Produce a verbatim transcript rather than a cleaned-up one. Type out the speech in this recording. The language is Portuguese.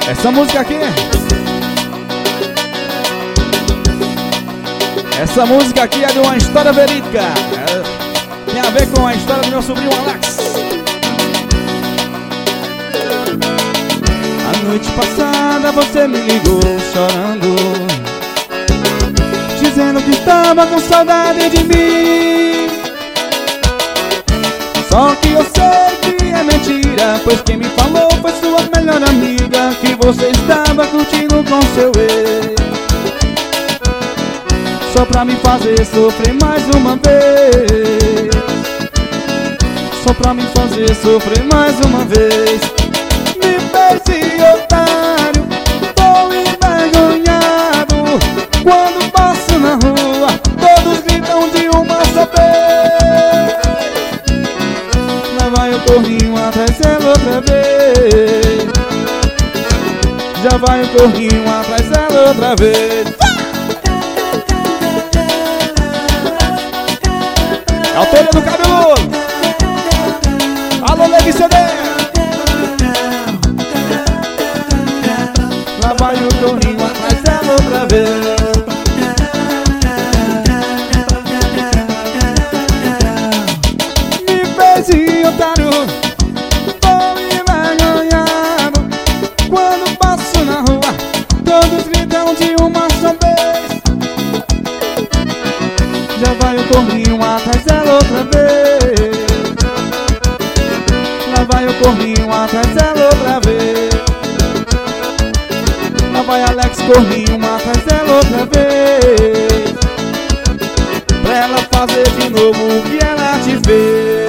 Essa música aqui, essa música aqui é de uma história verídica. É, tem a ver com a história do meu sobrinho Alex. A noite passada você me ligou chorando, dizendo que estava com saudade de mim. Só que eu sei que é mentira, pois quem me falou foi sua melhor amiga, que você estava curtindo com seu ex, só pra me fazer sofrer mais uma vez, só pra me fazer sofrer mais uma vez. Me fez otário, tô envergonhado, quando passo na rua todos gritam de uma só vez. Lá vai o corrinho atrás dela outra vez, já vai o corrinho atrás dela outra vez. É a autoria do cabeludo. Alô, Leg C D. Lá vai o corrinho atrás dela outra vez. Me fez de otário, tô envergonhado, quando passo na rua todos gritam de uma só vez. Já vai o corrinho atrás dela outra vez, lá vai o corrinho atrás dela outra vez, lá vai Alex corrinho atrás dela outra vez, pra ela fazer de novo o que ela te fez.